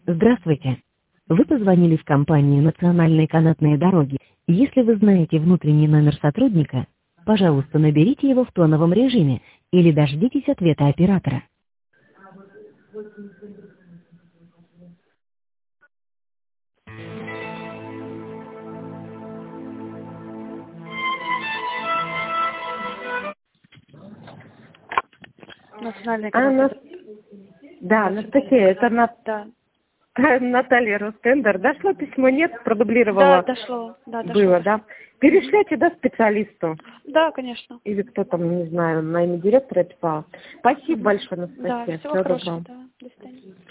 Здравствуйте. Вы позвонили в компанию «Национальные канатные дороги». Если вы знаете внутренний номер сотрудника, пожалуйста, наберите его в тоновом режиме или дождитесь ответа оператора. Национальный А, канал. да, Анастасия, это Да. Наталья Ростендер. Дошло письмо, нет? Да, Продублировала. дошло. Да, дошло. Было, да? Перешлете, да, специалисту? Да, конечно. Или кто там, не знаю, на имя директора писала. Спасибо большое, Да, Анастасия. всего Всего хорошего, доброго. да. До свидания.